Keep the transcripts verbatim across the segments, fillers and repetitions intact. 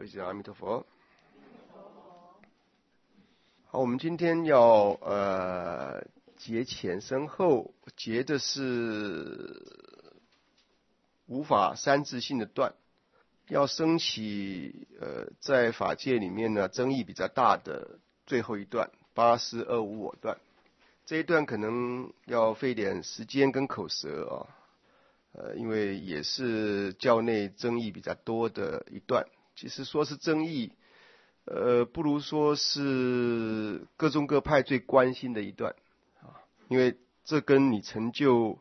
各位师长，阿弥陀佛。好，我们今天要呃结前生后，结的是无法三自性的断，要升起呃在法界里面呢争议比较大的最后一段八思二无我断。这一段可能要费点时间跟口舌啊，呃，因为也是教内争议比较多的一段。其实说是争议，呃，不如说是各宗各派最关心的一段啊，因为这跟你成就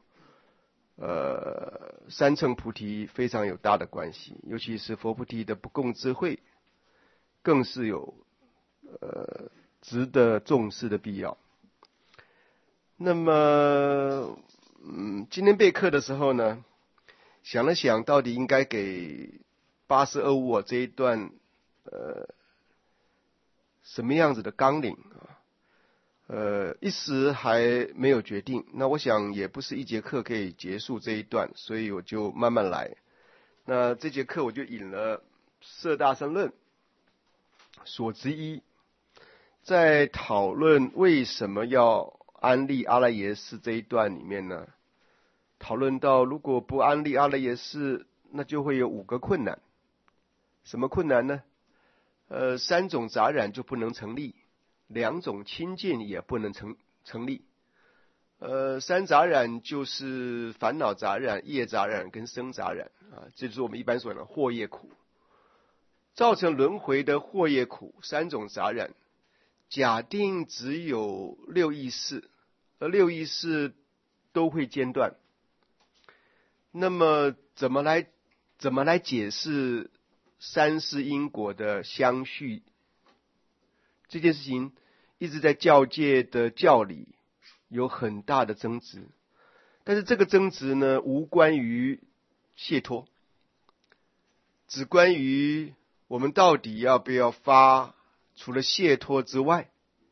呃三乘菩提非常有大的关系，尤其是佛菩提的不共智慧，更是有呃值得重视的必要。那么，嗯，今天备课的时候呢，想了想，到底应该给八思二无我这一段，呃，什么样子的纲领啊？呃，一时还没有决定。那我想也不是一节课可以结束这一段，所以我就慢慢来。那这节课我就引了《摄大乘论》所之一，在讨论为什么要安立阿赖耶识这一段里面呢，讨论到如果不安立阿赖耶识，那就会有五个困难。什么困难呢？呃，三种杂染就不能成立，两种清净也不能成成立。呃，三杂染就是烦恼杂染、业杂染跟生杂染啊，这就是我们一般所讲的惑业苦，造成轮回的惑业苦。三种杂染，假定只有六意识，而六意识都会间断，那么怎么来怎么来解释三世因果的相续？这件事情一直在教界的教理有很大的争执，但是这个争执呢，无关于解脱，只关于我们到底要不要发除了解脱之外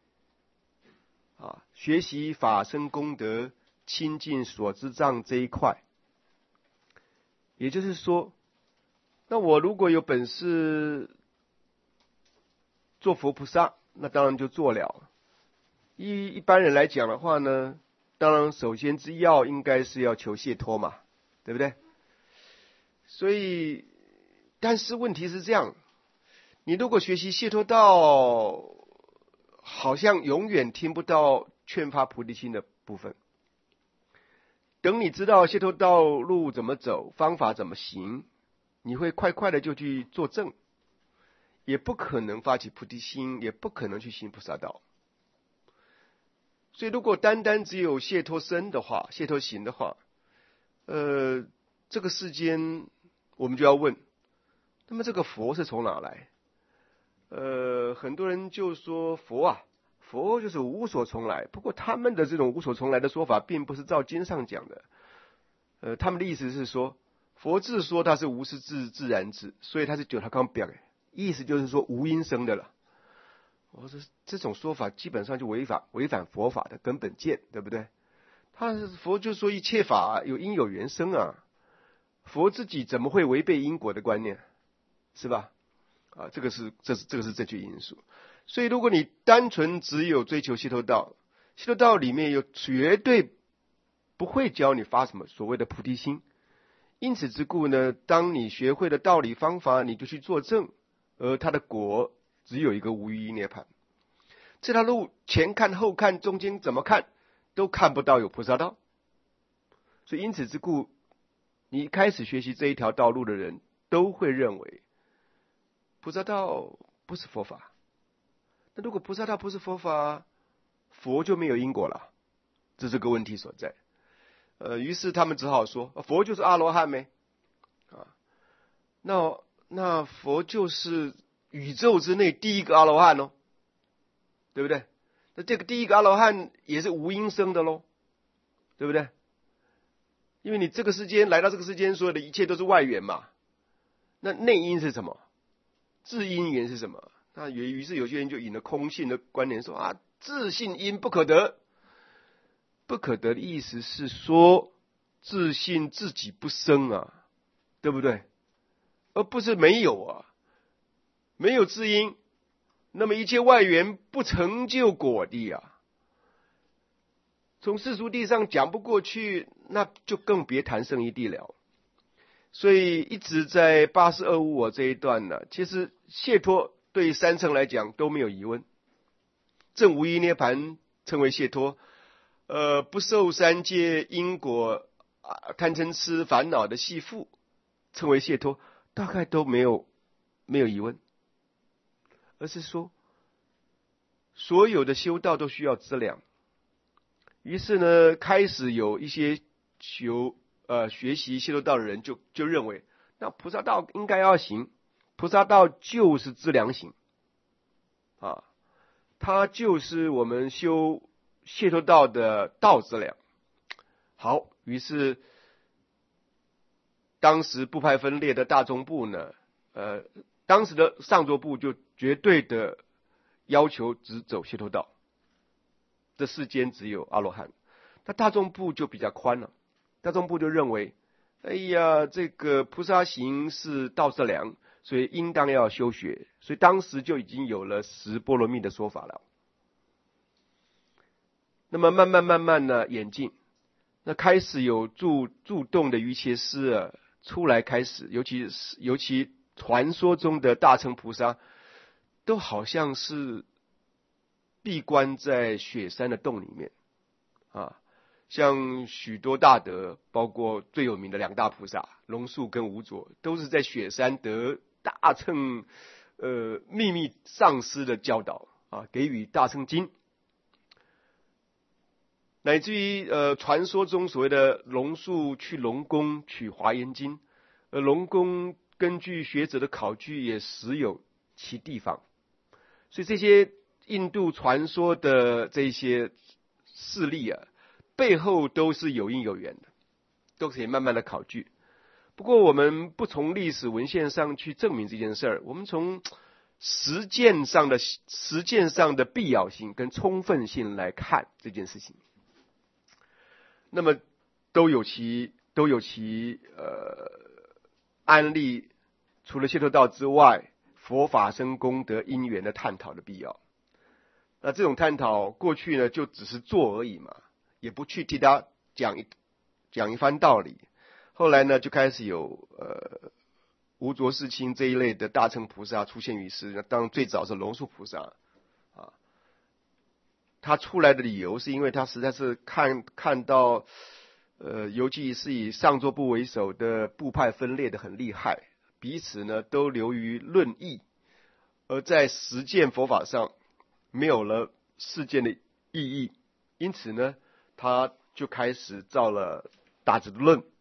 啊，学习法身功德亲近所知障这一块。也就是说，那我如果有本事做佛菩萨，那当然就做了。依一般人来讲的话呢，当然首先之要应该是要求解脱嘛，对不对？所以，但是问题是这样，你如果学习解脱道，好像永远听不到劝发菩提心的部分。等你知道解脱道路怎么走，方法怎么行，你会快快的就去做正，也不可能发起菩提心，也不可能去行菩萨道。所以如果单单只有解脱身的话，解脱行的话，呃，这个世间我们就要问，那么这个佛是从哪来？呃，很多人就说佛啊，佛就是无所从来。不过他们的这种无所从来的说法，并不是照经上讲的。呃，他们的意思是说，佛自说他是无是自自然智，所以他是九他刚表的，意思就是说无因生的了。我说这种说法基本上就违反违反佛法的根本见，对不对？他佛就说一切法有因有缘生啊，佛自己怎么会违背因果的观念，是吧？啊，这个是这是这个是这句因素。所以如果你单纯只有追求解脱道，解脱道里面有绝对不会教你发什么所谓的菩提心。因此之故呢，当你学会了道理方法，你就去做正，而它的果只有一个无余涅槃。这条路前看后看中间怎么看都看不到有菩萨道。所以因此之故，你开始学习这一条道路的人都会认为菩萨道不是佛法。那如果菩萨道不是佛法，佛就没有因果了，这是个问题所在。呃，于是他们只好说，佛就是阿罗汉没啊？那那佛就是宇宙之内第一个阿罗汉哦，对不对？那这个第一个阿罗汉也是无因生的咯，对不对？因为你这个世间来到这个世间，所有的一切都是外缘嘛。那内因是什么？自因缘是什么？那于是有些人就引了空性的观点说啊，自性因不可得。不可得的意思是说，自性自己不生啊，对不对？而不是没有啊。 没有知音，那么一切外缘不成就果地啊。从世俗地上讲不过去，那就更别谈圣义地了。所以一直在八十二无我这一段呢，其实解脱对三乘来讲都没有疑问。正无一涅盘称为解脱，呃，不受三界因果啊贪嗔痴烦恼的系缚称为解脱，大概都没有没有疑问。而是说，所有的修道都需要资粮。于是呢，开始有一些修呃学习解脱道的人就就认为，那菩萨道应该要行，菩萨道就是资粮行啊，它就是我们修解脱道的道资粮。好，于是当时部派分裂的大众部呢，呃，当时的上座部就绝对的要求只走解脱道，这世间只有阿罗汉。那大众部就比较宽了，大众部就认为，哎呀，这个菩萨行是道资粮，所以应当要修学，所以当时就已经有了十波罗蜜的说法了。那么慢慢慢慢呢演进，那开始有助助动的瑜伽师啊出来，开始尤其是尤其传说中的大乘菩萨，都好像是闭关在雪山的洞里面啊，像许多大德，包括最有名的两大菩萨龙树跟无着，都是在雪山得大乘呃秘密上师的教导啊，给予大乘经，乃至于呃传说中所谓的龙树去龙宫取华严经，呃龙宫根据学者的考据也实有其地方，所以这些印度传说的这些事例啊，背后都是有因有缘的，都可以慢慢的考据。不过我们不从历史文献上去证明这件事儿，我们从实践上的实践上的必要性跟充分性来看这件事情。那么都有其都有其呃案例，除了解脱道之外，佛法生功德因缘的探讨的必要。那这种探讨过去呢就只是做而已嘛，也不去替他讲一讲一番道理。后来呢就开始有呃无着世亲这一类的大乘菩萨出现于世，当然最早是龙树菩萨啊，他出来的理由是因为他实在是看看到呃尤其是以上座部为首的部派分裂的很厉害，彼此呢都流于论义，而在实践佛法上没有了事件的意义，因此呢他就开始造了大智度论。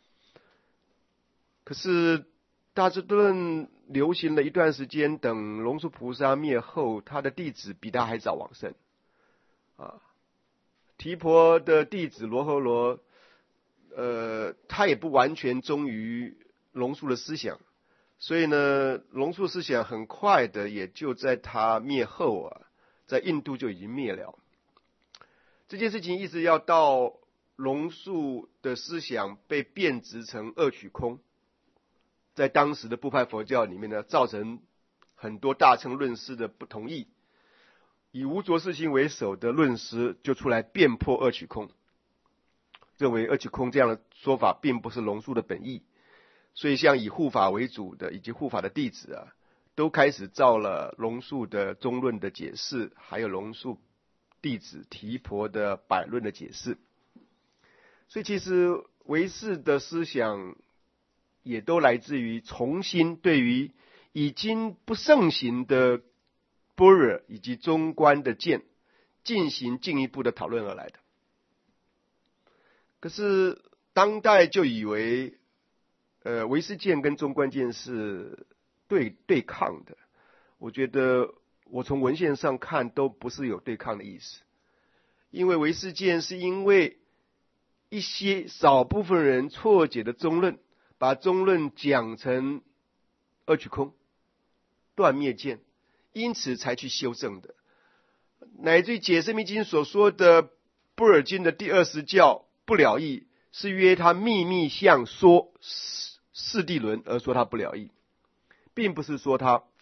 可是大智度论流行了一段时间，等龙树菩萨灭后，他的弟子比他还早往生啊。提婆的弟子罗睺罗，呃，他也不完全忠于龙树的思想，所以呢，龙树思想很快的也就在他灭后啊，在印度就已经灭了。这件事情一直要到龙树的思想被变质成二取空，在当时的部派佛教里面呢，造成很多大乘论师的不同意，以无着世亲为首的论师就出来辩破二取空，认为二取空这样的说法并不是龙树的本意，所以像以护法为主的以及护法的弟子啊，都开始造了龙树的中论的解释，还有龙树弟子提婆的百论的解释。所以其实唯识的思想也都来自于重新对于已经不盛行的般若以及中观的见进行进一步的讨论而来的。可是当代就以为呃唯识见跟中观见是对对抗的，我觉得我从文献上看都不是有对抗的意思，因为唯识见是因为一些少部分人错解的中论，把中论讲成二取空断灭见，因此才去修正的。乃至于解释密经所说的般若经的第二十教不了义，是约他秘密相说四谛轮而说他不了义，并不是说他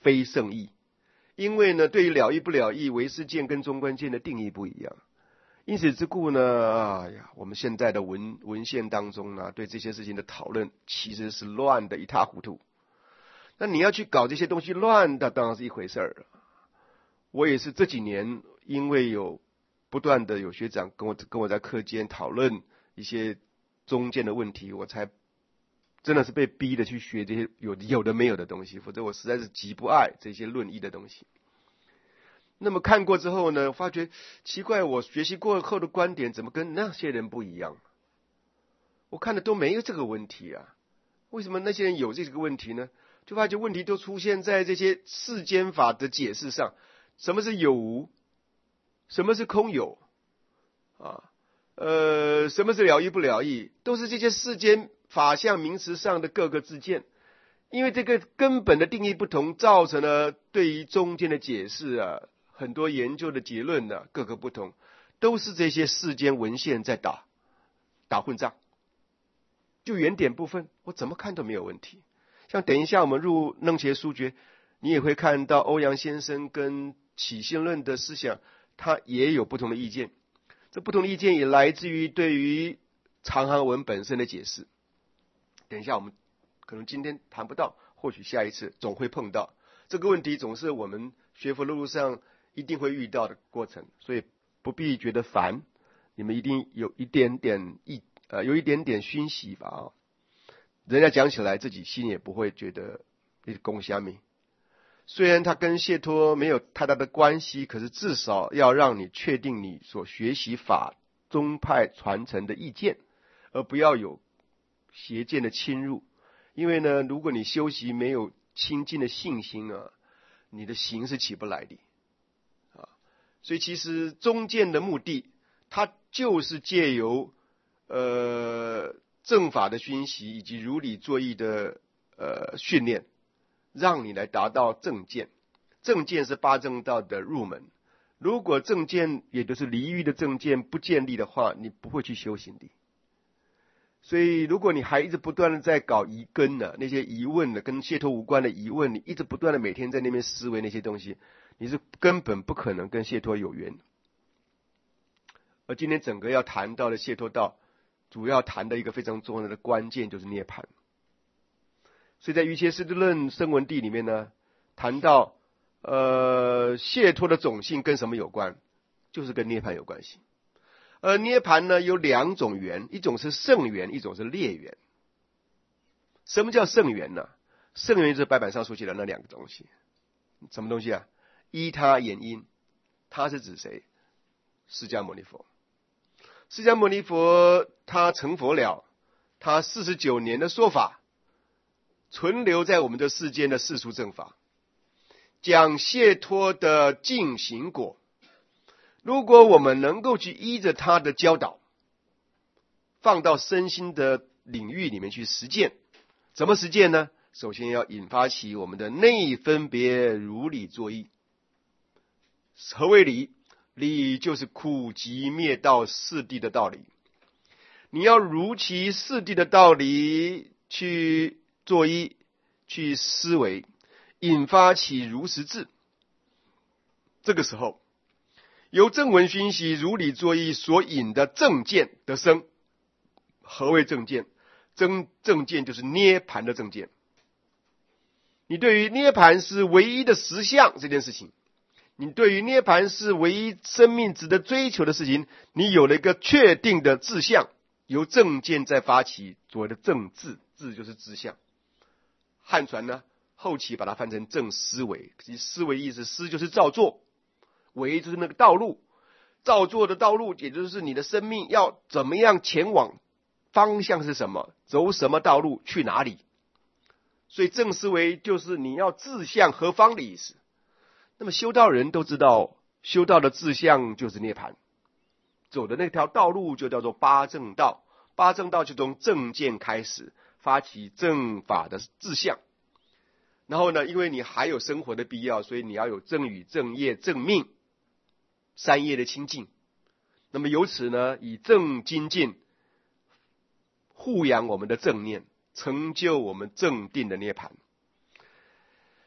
非圣义。因为呢，对于了义不了义、唯识见跟中观见的定义不一样。因此之故呢，哎呀，我们现在的文文献当中呢，对这些事情的讨论其实是乱的一塌糊涂。那你要去搞这些东西乱的，当然是一回事儿了。我也是这几年，因为有不断的有学长跟我跟我在课间讨论一些中间的问题，我才真的是被逼的去学这些有有的没有的东西，否则我实在是极不爱这些论义的东西。那么看过之后呢，发觉奇怪，我学习过后的观点怎么跟那些人不一样？我看的都没有这个问题啊，为什么那些人有这个问题呢？就发觉问题都出现在这些世间法的解释上。什么是有无？什么是空有？啊，呃，什么是了义不了义？都是这些世间法相名词上的各个自见。因为这个根本的定义不同，造成了对于中间的解释啊，很多研究的结论呢、啊，各个不同，都是这些世间文献在打打混账。就原点部分，我怎么看都没有问题。像等一下我们入楞伽书诀，你也会看到欧阳先生跟起信论的思想，他也有不同的意见。这不同的意见也来自于对于长行文本身的解释。等一下我们可能今天谈不到，或许下一次总会碰到这个问题，总是我们学佛的路上一定会遇到的过程，所以不必觉得烦，你们一定有一点点意呃有一点点熏习吧啊。人家讲起来自己心也不会觉得你攻虾米。虽然它跟解脱没有太大的关系，可是至少要让你确定你所学习法宗派传承的意见，而不要有邪见的侵入。因为呢，如果你修习没有清净的信心啊，你的行是起不来的啊。所以其实中见的目的，它就是借由呃正法的熏习以及如理作意的呃训练，让你来达到正见。正见是八正道的入门。如果正见也就是离欲的正见不建立的话，你不会去修行的。所以如果你还一直不断的在搞疑根呢、啊，那些疑问的跟解脱无关的疑问，你一直不断的每天在那边思维那些东西，你是根本不可能跟解脱有缘。而今天整个要谈到的解脱道，主要谈的一个非常重要的关键就是涅槃。所以在瑜伽师地论声闻地里面呢，谈到呃解脱的种性跟什么有关，就是跟涅槃有关系。而涅槃呢有两种缘，一种是圣缘，一种是烈缘。什么叫圣缘呢？圣缘就是白板上所写的那两个东西。什么东西啊？依他言因，他是指谁？释迦牟尼佛。释迦牟尼佛他成佛了，他四十九年的说法存留在我们的世间的世俗正法，讲解脱的进行果。如果我们能够去依着他的教导，放到身心的领域里面去实践，怎么实践呢？首先要引发起我们的内分别如理作意。何为理？理就是苦集灭道四谛的道理。你要如其四谛的道理去作意，去思维，引发起如实智。这个时候由正文熏习如理作意所引的正见得生。何为正见？正正见就是涅槃的正见。你对于涅槃是唯一的实相这件事情，你对于涅槃是唯一生命值得追求的事情，你有了一个确定的志向，由正见再发起所谓的正智，智就是志向。汉传呢后期把它翻成正思维，其实思维意思，思就是造作，为就是那个道路，造作的道路，也就是你的生命要怎么样前往，方向是什么，走什么道路，去哪里。所以正思维就是你要志向何方的意思。那么修道人都知道，修道的志向就是涅槃，走的那条道路就叫做八正道。八正道就从正见开始，发起正法的志向。然后呢，因为你还有生活的必要，所以你要有正语、正业、正命三业的清净。那么由此呢，以正精进护养我们的正念，成就我们正定的涅槃。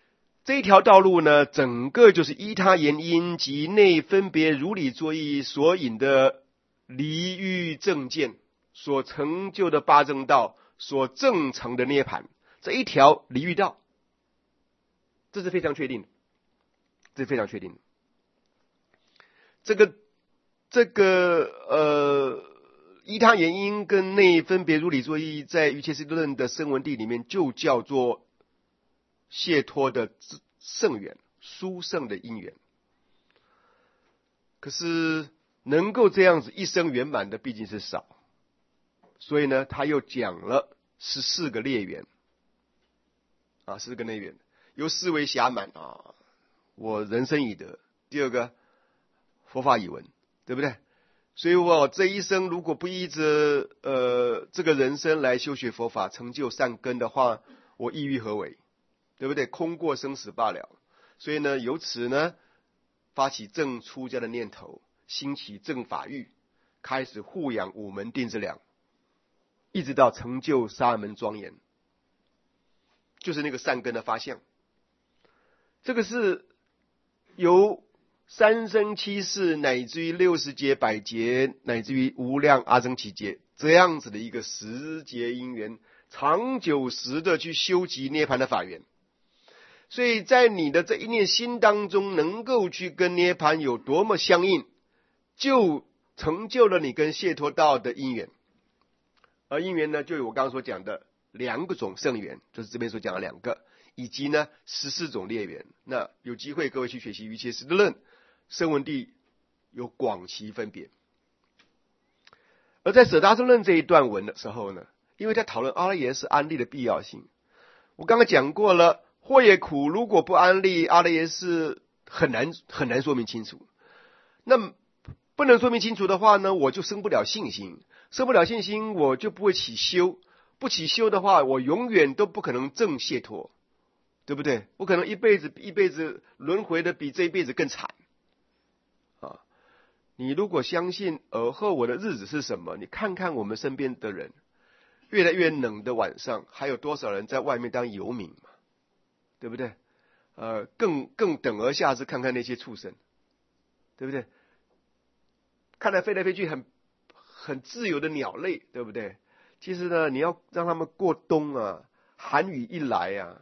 这一条道路呢，整个就是依他原因及内分别如理作意所引的离欲正见所成就的八正道所证成的涅槃，这一条离欲道，这是非常确定的，这是非常确定的。这个这个呃，依他原因跟内分别如理作意，在瑜伽师地论的声闻地里面就叫做解脱的圣缘，殊胜的因缘。可是能够这样子一生圆满的毕竟是少，所以呢，他又讲了十四个列缘啊，十四个内缘，由思维暇满啊，我人生已得。第二个，佛法已闻，对不对？所以我这一生如果不依着呃这个人生来修学佛法，成就善根的话，我意欲何为？对不对？空过生死罢了。所以呢，由此呢，发起正出家的念头，兴起正法欲，开始护养五门定之粮，一直到成就沙门庄严，就是那个善根的发相。这个是由三生七世乃至于六十劫百劫乃至于无量阿僧祇劫这样子的一个十劫因缘，长久时的去修集涅槃的法缘。所以在你的这一念心当中，能够去跟涅槃有多么相应，就成就了你跟解脱道的因缘。而因缘呢，就有我刚刚所讲的两个种圣缘，就是这边所讲的两个，以及呢十四种列缘。那有机会各位去学习瑜伽师地论，声闻地有广其分别。而在舍大乘论这一段文的时候呢，因为在讨论阿赖耶识安立的必要性，我刚刚讲过了，或也苦，如果不安立阿赖耶识，很难很难说明清楚。那不能说明清楚的话呢，我就生不了信心，生不了信心，我就不会起修，不起修的话，我永远都不可能证解脱，对不对？不可能一辈子一辈子轮回的比这一辈子更惨啊！你如果相信而后我的日子是什么，你看看我们身边的人，越来越冷的晚上，还有多少人在外面当游民嘛？对不对？呃，更更等而下之，看看那些畜生，对不对？看来飞来飞去很很自由的鸟类，对不对？其实呢，你要让他们过冬啊，寒雨一来啊，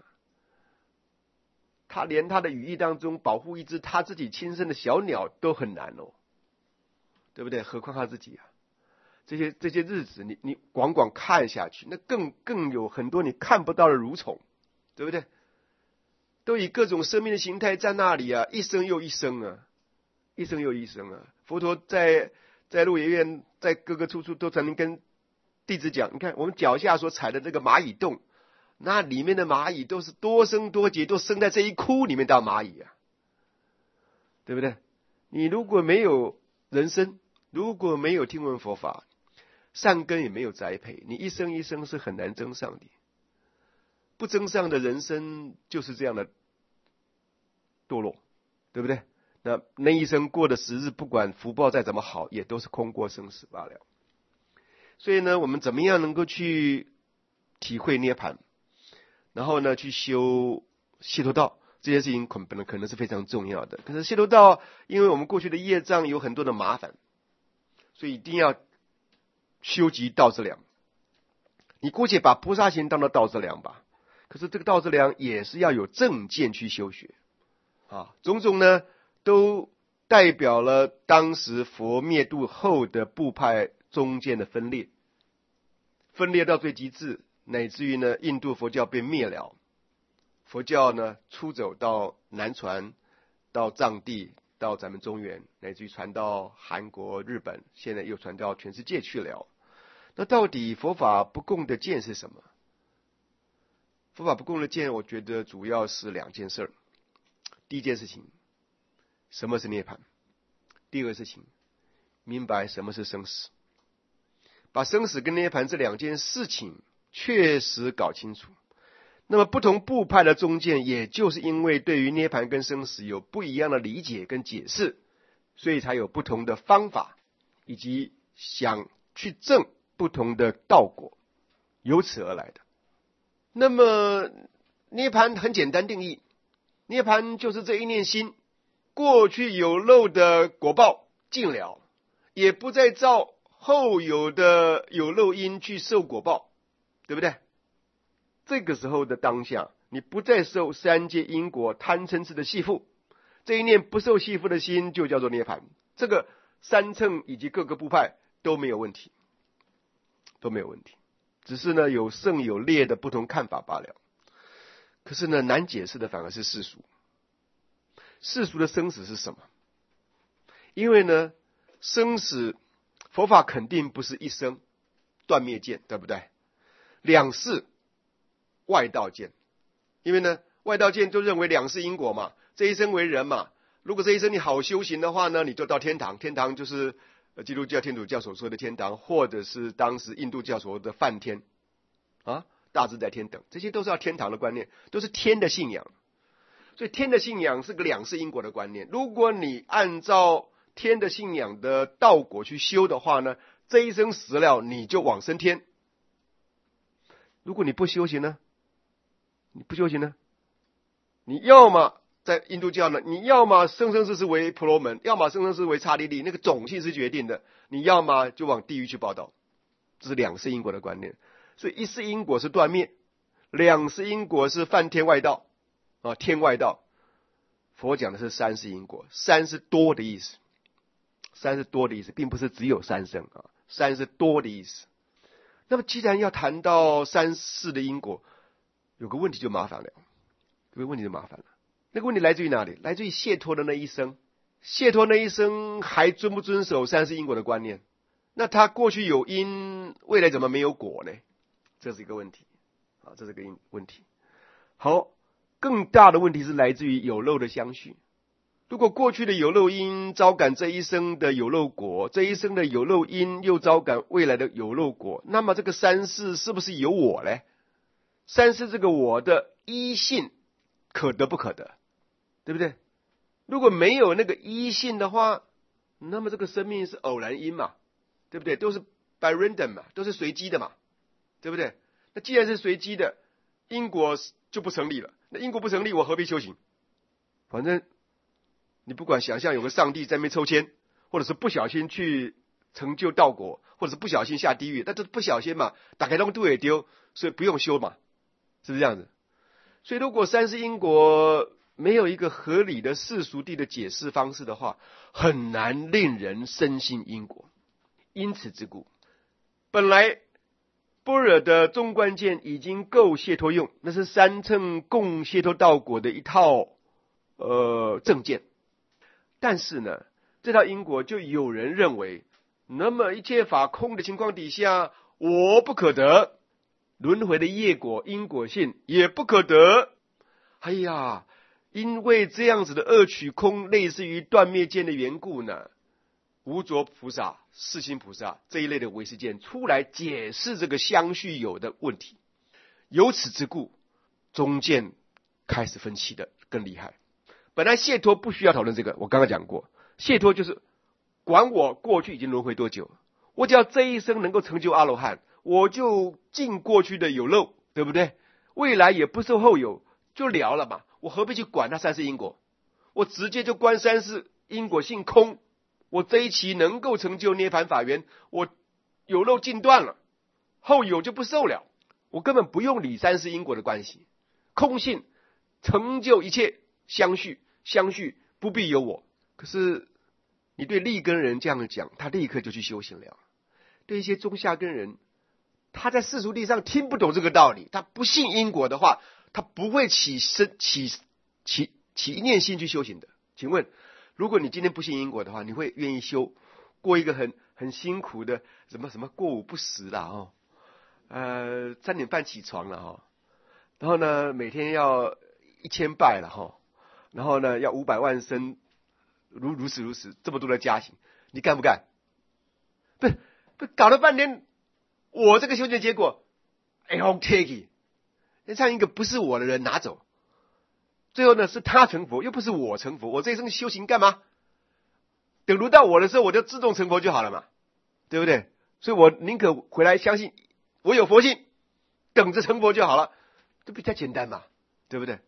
他连他的羽翼当中保护一只他自己亲生的小鸟都很难哦，对不对？何况他自己啊？这些这些日子，你你广广看下去，那更更有很多你看不到的蠕虫，对不对？都以各种生命的形态在那里啊，一生又一生啊，一生又一生啊。佛陀在在鹿野苑，在各个处处都曾经跟弟子讲，你看我们脚下所踩的这个蚂蚁洞，那里面的蚂蚁都是多生多劫，都生在这一窟里面当蚂蚁啊，对不对？你如果没有人生，如果没有听闻佛法，善根也没有栽培，你一生一生是很难增上的。不增上的人生就是这样的堕落，对不对？那那一生过的时日，不管福报再怎么好，也都是空过生死罢了。所以呢，我们怎么样能够去体会涅槃，然后呢，去修解脱道，这件事情可能可能是非常重要的。可是解脱道，因为我们过去的业障有很多的麻烦，所以一定要修集道之粮。你姑且把菩萨行当做道之粮吧，可是这个道之粮也是要有正见去修学啊，种种呢都代表了当时佛灭度后的部派中间的分裂，分裂到最极致，乃至于呢印度佛教被灭了，佛教呢出走到南传，到藏地，到咱们中原，乃至于传到韩国、日本，现在又传到全世界去了。那到底佛法不共的见是什么？佛法不共的见，我觉得主要是两件事。第一件事情，什么是涅槃？第二个事情，明白什么是生死。把生死跟涅槃这两件事情确实搞清楚。那么不同部派的中见，也就是因为对于涅槃跟生死有不一样的理解跟解释，所以才有不同的方法，以及想去证不同的道果，由此而来的。那么涅槃很简单定义， 涅槃就是这一念心，过去有漏的果报尽了，也不再造后有的有漏因去受果报，对不对？这个时候的当下，你不再受三界因果贪嗔痴的系缚，这一念不受系缚的心就叫做涅槃。这个三乘以及各个部派都没有问题，都没有问题，只是呢有胜有劣的不同看法罢了。可是呢，难解释的反而是世俗。世俗的生死是什么？因为呢，生死佛法肯定不是一生断灭见，对不对？两世外道见，因为呢，外道见就认为两世因果嘛，这一生为人嘛，如果这一生你好修行的话呢，你就到天堂，天堂就是基督教、天主教所说的天堂，或者是当时印度教所说的梵天啊，大自在天等，这些都是要天堂的观念，都是天的信仰。所以天的信仰是个两世因果的观念。如果你按照天的信仰的道果去修的话呢，这一生死了你就往生天。如果你不修行呢？你不修行呢？你要么在印度教呢，你要么生生世世为婆罗门，要么生生世世为刹利利，那个种姓是决定的。你要么就往地狱去报道，这是两世因果的观念。所以一世因果是断灭，两世因果是梵天外道啊，天外道。佛讲的是三世因果，三是多的意思，三是多的意思，并不是只有三生啊，三是多的意思。那么既然要谈到三世的因果，有个问题就麻烦了，有个问题就麻烦了。那个问题来自于哪里？来自于解脱的那一生。解脱那一生还遵不遵守三世因果的观念？那他过去有因，未来怎么没有果呢？这是一个问题啊，这是个问题。好，更大的问题是来自于有漏的相续。如果过去的有漏因招感这一生的有漏果，这一生的有漏因又招感未来的有漏果，那么这个三世是不是有我呢？三世这个我的依性可得不可得，对不对？如果没有那个依性的话，那么这个生命是偶然因嘛，对不对？都是 by random 嘛，都是随机的嘛，对不对？那既然是随机的，因果就不成立了。那因果不成立，我何必修行？反正你不管想象有个上帝在那边抽签，或者是不小心去成就道果，或者是不小心下地狱，那都不小心嘛，打开洞肚也丢，所以不用修嘛，是不是这样子？所以如果三世因果没有一个合理的世俗谛的解释方式的话，很难令人深信因果。因此之故，本来般若的中观见已经够解脱用，那是三乘共解脱道果的一套呃正见。但是呢，这套因果就有人认为，那么一切法空的情况底下，我不可得，轮回的业果因果性也不可得。哎呀，因为这样子的二取空，类似于断灭见的缘故呢，无着菩萨、世亲菩萨这一类的唯识见出来解释这个相续有的问题。由此之故，中见开始分歧的更厉害。本来解脱不需要讨论这个，我刚刚讲过，解脱就是管我过去已经轮回多久，我只要这一生能够成就阿罗汉，我就尽过去的有漏，对不对？未来也不受后有，就了了嘛，我何必去管它三世因果？我直接就观三世因果性空，我这一期能够成就涅槃法缘，我有漏尽断了，后有就不受了，我根本不用理三世因果的关系。空性成就一切相续，相续不必有我。可是你对立根人这样讲，他立刻就去修行了。对一些中下根人，他在世俗地上听不懂这个道理，他不信因果的话，他不会起身起起起一念心去修行的。请问，如果你今天不信因果的话，你会愿意修过一个很很辛苦的什么什么过午不食啦哦，呃三点半起床了哈、哦，然后呢每天要一千拜了哈、哦，然后呢要五百万声，如如此如此这么多的加行，你干不干？不不搞了半天，我这个修行结果，哎呦 take， 让一个不是我的人拿走。最后呢，是他成佛，又不是我成佛。我这一生修行干嘛？等轮到我的时候，我就自动成佛就好了嘛，对不对？所以我宁可回来相信我有佛性，等着成佛就好了，这比较简单嘛，对不对？可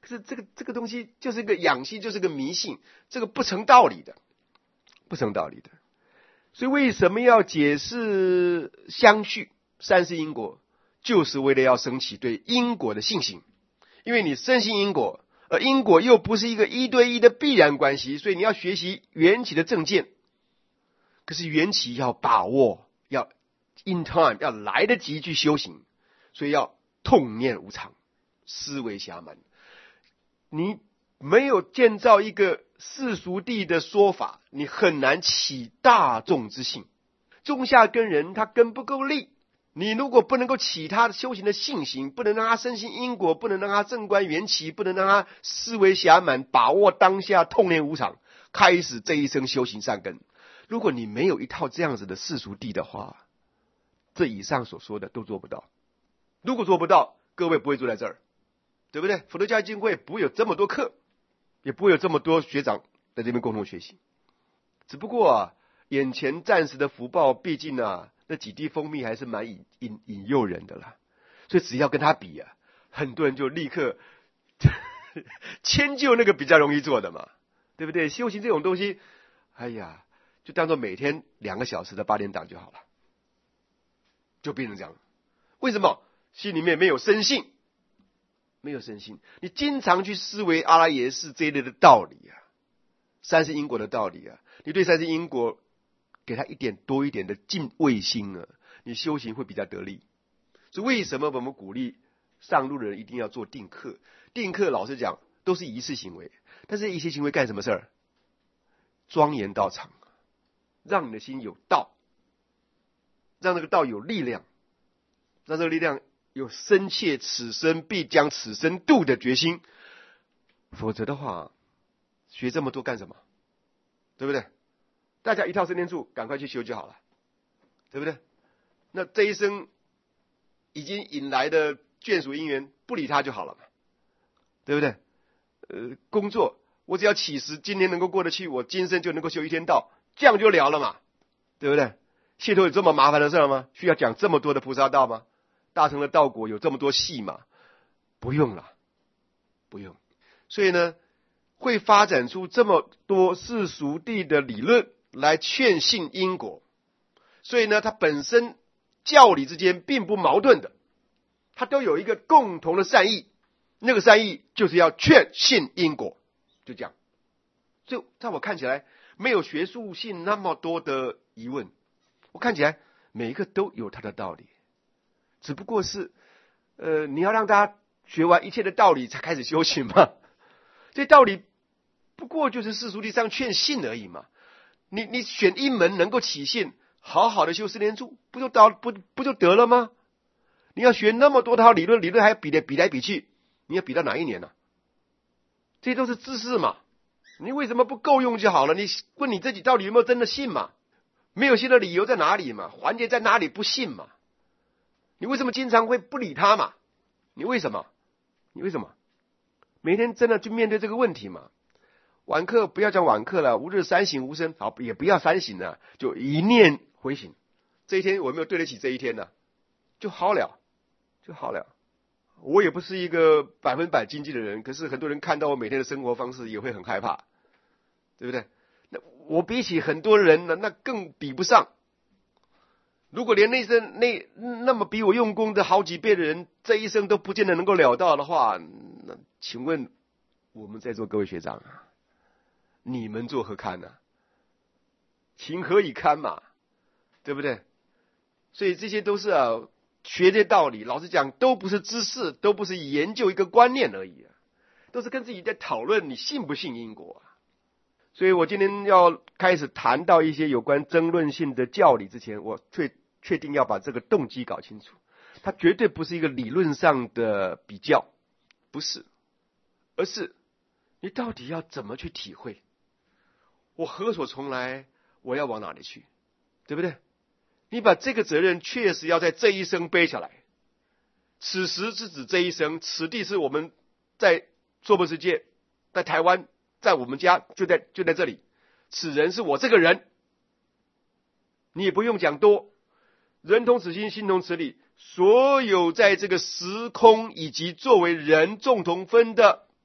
可是这个这个东西就是个养性，就是个迷信，这个不成道理的，不成道理的。所以为什么要解释相续三世因果，就是为了要升起对因果的信心。因为你深信因果，而因果又不是一个一对一的必然关系，所以你要学习缘起的正见。可是缘起要把握，要 in time， 要来得及去修行，所以要痛念无常，思维暇满。你没有建造一个世俗谛的说法，你很难起大众之信。种下根人，他根不够力，你如果不能够起他修行的信心，不能让他深信因果，不能让他正观缘起，不能让他思维暇满，把握当下，痛念无常，开始这一生修行善根。如果你没有一套这样子的世俗谛的话，这以上所说的都做不到。如果做不到，各位不会坐在这儿，对不对？佛陀教育基金会不会有这么多课，也不会有这么多学长在这边共同学习。只不过啊，眼前暂时的福报，毕竟啊，那几滴蜂蜜还是蛮引引引诱人的啦。所以只要跟他比啊，很多人就立刻迁就那个比较容易做的嘛，对不对？修行这种东西，哎呀，就当做每天两个小时的八点档就好了，就变成这样。为什么？心里面没有深信，没有深信。你经常去思维阿拉耶识这一类的道理啊，三世因果的道理啊，你对三世因果给他一点多一点的敬畏心啊，你修行会比较得力。所以为什么我们鼓励上路的人一定要做定课？定课老实讲都是仪式行为，但是一些行为干什么事儿？庄严道场，让你的心有道，让那个道有力量，让这个力量有深切此生必将此生度的决心。否则的话，学这么多干什么？对不对？大家一套生天柱赶快去修就好了，对不对？那这一生已经引来的眷属因缘，不理他就好了嘛，对不对？呃，工作我只要起时今天能够过得去，我今生就能够修一天道，这样就了了嘛，对不对？解脱有这么麻烦的事吗？需要讲这么多的菩萨道吗？大乘的道果有这么多戏吗？不用了，不用。所以呢，会发展出这么多世俗谛的理论来劝信因果。所以呢，它本身教理之间并不矛盾的，它都有一个共同的善意，那个善意就是要劝信因果，就这样。所以在我看起来，没有学术性那么多的疑问，我看起来每一个都有它的道理，只不过是，呃，你要让大家学完一切的道理才开始修行嘛。这道理不过就是世俗谛上劝信而已嘛。你你选一门能够起信，好好的修十年柱，不就到不不就得了吗？你要学那么多套理论，理论还比来比来比去，你要比到哪一年呢、啊？这些都是知识嘛。你为什么不够用就好了？你问你自己到底有没有真的信嘛？没有信的理由在哪里嘛？环节在哪里不信嘛？你为什么经常会不理他嘛？你为什么？你为什么？每天真的去面对这个问题嘛？晚课不要讲晚课了，吾日三省吾身，好，也不要三省了，就一念回省。这一天我没有对得起这一天呢，就好了，就好了。我也不是一个百分百精进的人，可是很多人看到我每天的生活方式也会很害怕，对不对？那我比起很多人呢，那更比不上。如果连那生那那么比我用功的好几倍的人，这一生都不见得能够了到的话，那请问我们在座各位学长啊，你们作何堪呢、啊？情何以堪嘛，对不对？所以这些都是啊，学这道理，老实讲，都不是知识，都不是研究一个观念而已啊，都是跟自己在讨论你信不信因果啊。所以我今天要开始谈到一些有关争论性的教理之前，我确确定要把这个动机搞清楚。它绝对不是一个理论上的比较，不是，而是你到底要怎么去体会？我何所从来，我要往哪里去？对不对？你把这个责任确实要在这一生背下来。此时是指这一生，此地是我们在娑婆世界，在台湾，在我们家，就在就在这里。此人是我这个人，你也不用讲多。人同此心，心同此理。所有在这个时空以及作为人众同分的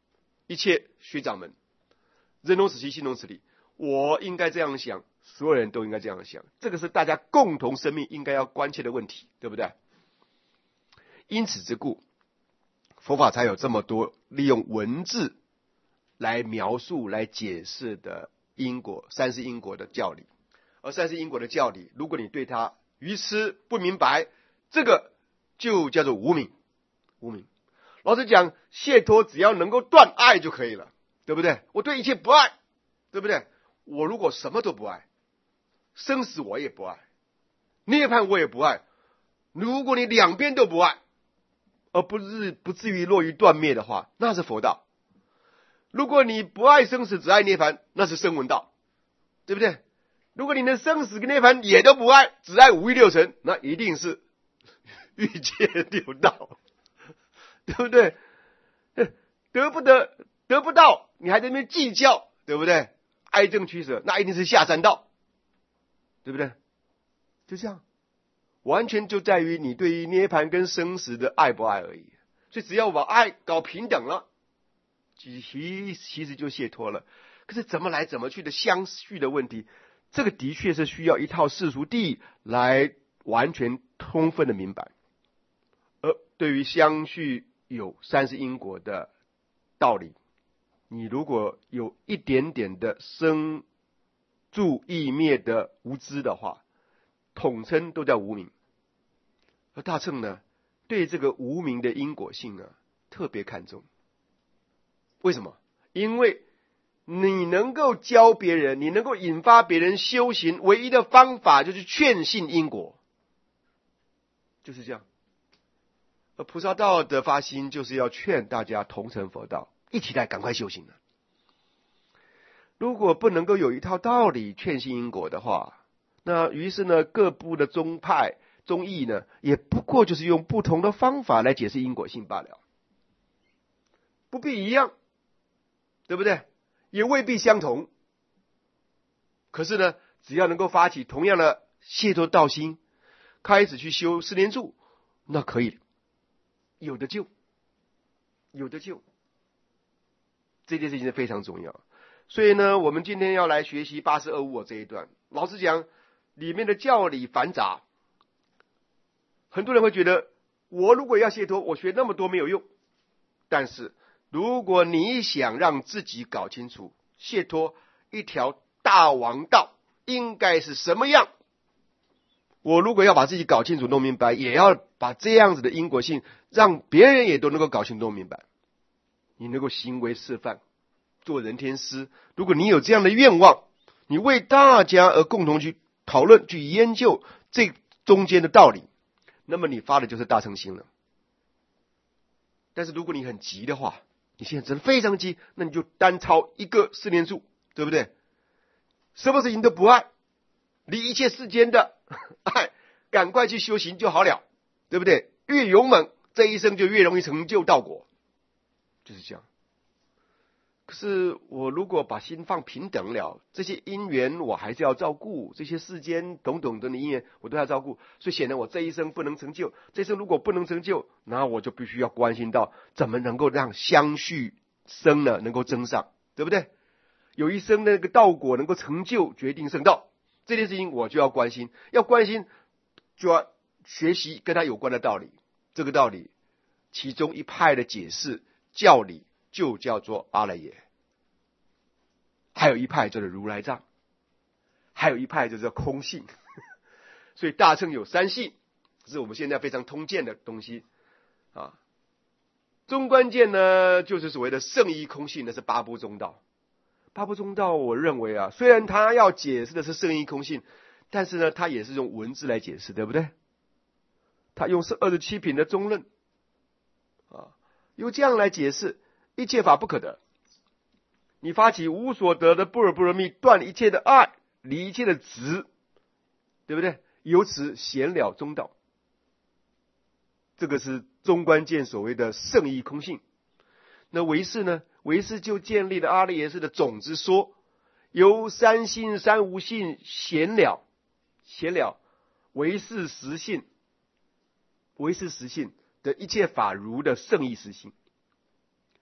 一切学长们，人同此心，心同此理。我应该这样想，所有人都应该这样想，这个是大家共同生命应该要关切的问题，对不对？因此之故，佛法才有这么多利用文字来描述、来解释的因果、三世因果的教理。而三世因果的教理，如果你对它愚痴不明白，这个就叫做无明。无明。老实讲，解脱只要能够断爱就可以了，对不对？我对一切不爱，对不对？我如果什么都不爱，生死我也不爱，涅槃我也不爱。如果你两边都不爱，而不是不至于落于断灭的话，那是佛道。如果你不爱生死，只爱涅槃，那是声闻道，对不对？如果你的生死跟涅槃也都不爱，只爱五欲六尘，那一定是欲界六道，对不对？得不得得不到，你还在那边计较，对不对？爱憎取舍，那一定是下三道，对不对？就这样，完全就在于你对于涅槃跟生死的爱不爱而已。所以只要把爱搞平等了，其其实就解脱了。可是怎么来怎么去的相续的问题，这个的确是需要一套世俗谛来完全充分的明白。而对于相续有三世因果的道理，你如果有一点点的生住异灭的无知的话，统称都叫无明。而大乘呢，对这个无明的因果性呢，特别看重。为什么？因为你能够教别人，你能够引发别人修行，唯一的方法就是劝信因果，就是这样。而菩萨道的发心，就是要劝大家同成佛道，一起来赶快修行了。如果不能够有一套道理劝信因果的话，那于是呢，各部的宗派宗义呢，也不过就是用不同的方法来解释因果性罢了，不必一样，对不对？也未必相同。可是呢，只要能够发起同样的解脱道心，开始去修四念住，那可以有的救，有的救。这件事情是非常重要。所以呢，我们今天要来学习八十二无我这一段。老实讲，里面的教理繁杂，很多人会觉得，我如果要解脱，我学那么多没有用。但是如果你想让自己搞清楚解脱一条大王道应该是什么样，我如果要把自己搞清楚弄明白，也要把这样子的因果性让别人也都能够搞清楚弄明白，你能够行为示范，做人天师。如果你有这样的愿望，你为大家而共同去讨论去研究这中间的道理，那么你发的就是大乘心了。但是如果你很急的话，你现在真的非常急，那你就单抄一个四念住，对不对？什么事情都不爱，离一切世间的爱，赶快去修行就好了，对不对？越勇猛，这一生就越容易成就道果，就是这样。可是我如果把心放平等了，这些因缘我还是要照顾，这些世间种种的因缘我都要照顾，所以显然我这一生不能成就。这一生如果不能成就，那我就必须要关心到怎么能够让相续生呢能够增上，对不对？有一生的那个道果能够成就决定圣道，这件事情我就要关心，要关心就要学习跟他有关的道理。这个道理其中一派的解释教理就叫做阿赖耶，还有一派就是如来藏，还有一派就是空性。所以大乘有三性，是我们现在非常通见的东西啊。中观见呢，就是所谓的圣依空性，那是八部中道。八部中道，我认为啊，虽然他要解释的是圣依空性，但是呢，他也是用文字来解释，对不对？他用是二十七品的中论啊，用这样来解释。一切法不可得，你发起无所得的般若波罗蜜，断一切的爱，离一切的执，对不对？由此显了中道。这个是中观见所谓的圣依空性。那唯识呢？唯识就建立了阿赖耶识的种子说，由三性三无性显了显了唯识实性，唯识实性的一切法如的圣依实性。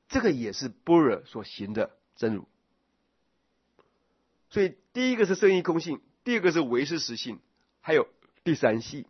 这个也是般若所行的真如。所以第一个是圣义空性，第二个是唯识实性，还有第三系。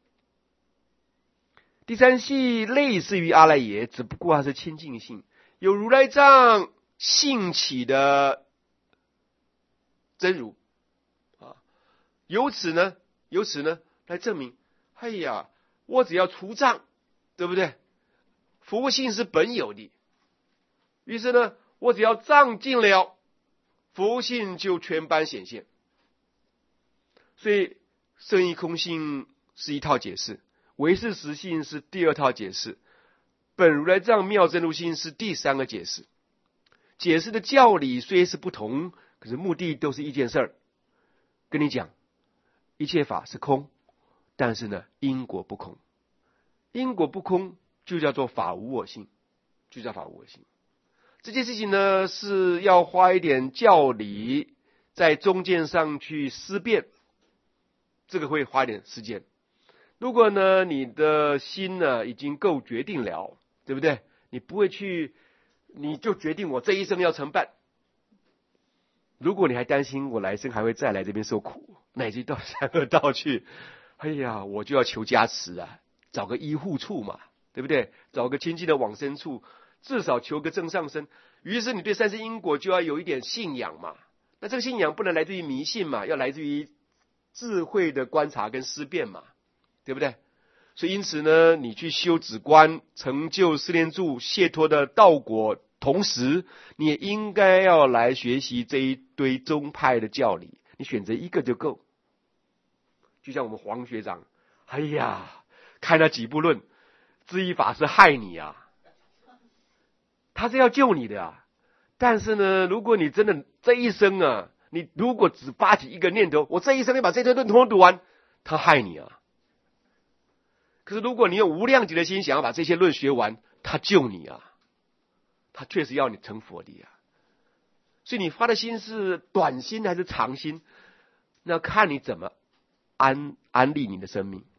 第三系类似于阿赖耶，只不过它是清净性，有如来藏兴起的真如啊。由此呢，由此呢来证明，哎呀，我只要除障，对不对？福性是本有的，于是呢，我只要障尽了，福性就全般显现。所以圣义空性是一套解释，唯识实性是第二套解释，本如来藏妙真如性是第三个解释。解释的教理虽是不同，可是目的都是一件事儿，跟你讲，一切法是空，但是呢，因果不空。因果不空就叫做法无我性，就叫法无我性。这件事情呢，是要花一点教理在中间上去思辨，这个会花一点时间。如果呢，你的心呢已经够决定了，对不对？你不会去，你就决定我这一生要成办。如果你还担心我来生还会再来这边受苦，乃至到三恶道去，哎呀，我就要求加持啊，找个依护处嘛，对不对？找个亲近的往生处，至少求个正上生。于是你对三世因果就要有一点信仰嘛。那这个信仰不能来自于迷信嘛，要来自于智慧的观察跟思辨嘛，对不对？所以因此呢，你去修止观，成就四念住，解脱的道果，同时你也应该要来学习这一堆宗派的教理，你选择一个就够。就像我们黄学长，哎呀，看了几部论，知一法是害你啊，他是要救你的啊。但是呢，如果你真的这一生啊，你如果只发起一个念头，我这一生要把这堆论统统读完，他害你啊。可是如果你用无量劫的心想要把这些论学完，他救你啊，他确实要你成佛的啊。所以你发的心是短心还是长心，那看你怎么安安利你的生命，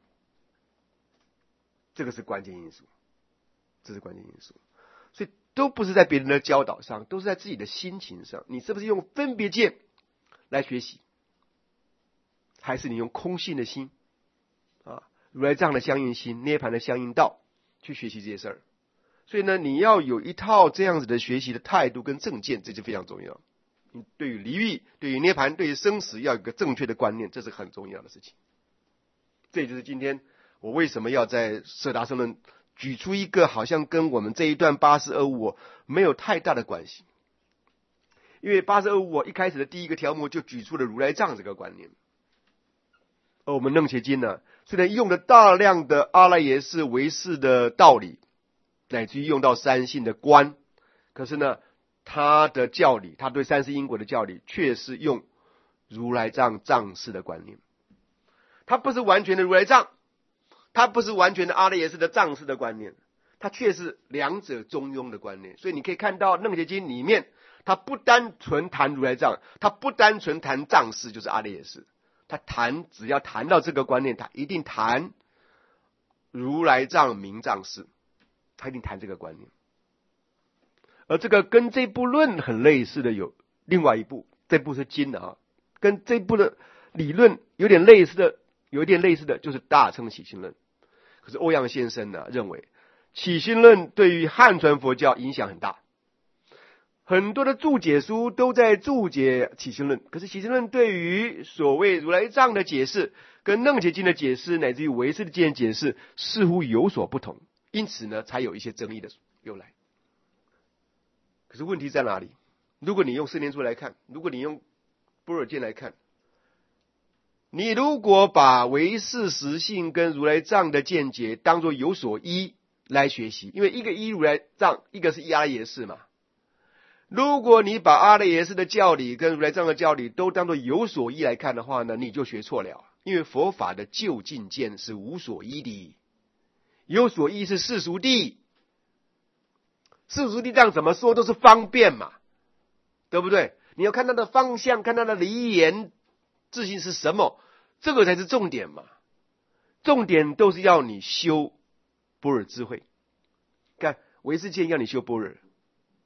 这个是关键因素，这是关键因素。所以都不是在别人的教导上，都是在自己的心情上。你是不是用分别见来学习，还是你用空性的心啊，如来藏的相应心，涅槃的相应道去学习这些事儿？所以呢，你要有一套这样子的学习的态度跟正见，这就非常重要。你对于离欲、对于涅槃、对于生死要有一个正确的观念，这是很重要的事情。这也就是今天我为什么要在舍达生论举出一个好像跟我们这一段八四二五没有太大的关系，因为八四二五一开始的第一个条目就举出了如来藏这个观念。而我们楞伽经呢，虽然用了大量的阿赖耶识唯识的道理，乃至于用到三性的观，可是呢，他的教理，他对三世因果的教理，却是用如来藏藏式的观念。他不是完全的如来藏，他不是完全的阿赖耶识的藏式的观念，他却是两者中庸的观念。所以你可以看到楞伽经里面，他不单纯谈如来藏，他不单纯谈藏式，就是阿赖耶识，他谈只要谈到这个观念，他一定谈如来藏明藏式，他一定谈这个观念。而这个跟这部论很类似的有另外一部，这部是经的啊，跟这部的理论有点类似的，有一点类似的就是大乘起信论。可是欧阳先生呢认为，起信论对于汉传佛教影响很大，很多的注解书都在注解起信论，可是起信论对于所谓如来藏的解释，跟楞伽经的解释，乃至于唯识的经的解释，似乎有所不同，因此呢，才有一些争议的由来。可是问题在哪里？如果你用四念处来看，如果你用般若见来看，你如果把唯识实性跟如来藏的见解当作有所依来学习，因为一个依如来藏，一个是依阿赖耶识嘛。如果你把阿赖耶识的教理跟如来藏的教理都当作有所依来看的话呢，你就学错了。因为佛法的究竟见是无所依的，有所依是世俗谛。世俗谛这样怎么说都是方便嘛，对不对？你要看它的方向，看它的离言自性是什么，这个才是重点嘛。重点都是要你修般若智慧。看唯识见要你修般若，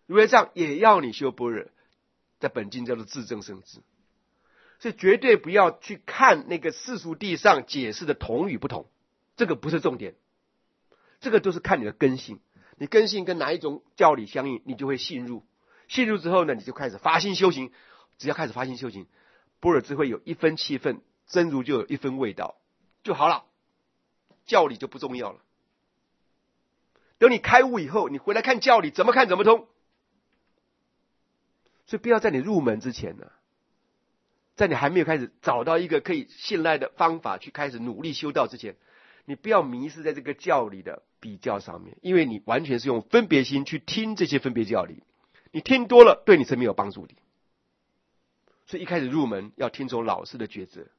如来藏也要你修般若，在本经叫做自证生智。所以绝对不要去看那个世俗地上解释的同与不同，这个不是重点，这个都是看你的根性，你根性跟哪一种教理相应，你就会信入，信入之后呢，你就开始发心修行，只要开始发心修行，般若智慧有一分气氛，真如就有一分味道就好了，教理就不重要了。等你开悟以后，你回来看教理，怎么看怎么通。所以不要在你入门之前呢，在你还没有开始找到一个可以信赖的方法去开始努力修道之前，你不要迷失在这个教理的比较上面，因为你完全是用分别心去听这些分别教理，你听多了对你是没有帮助的。所以一开始入门要听从老师的抉择，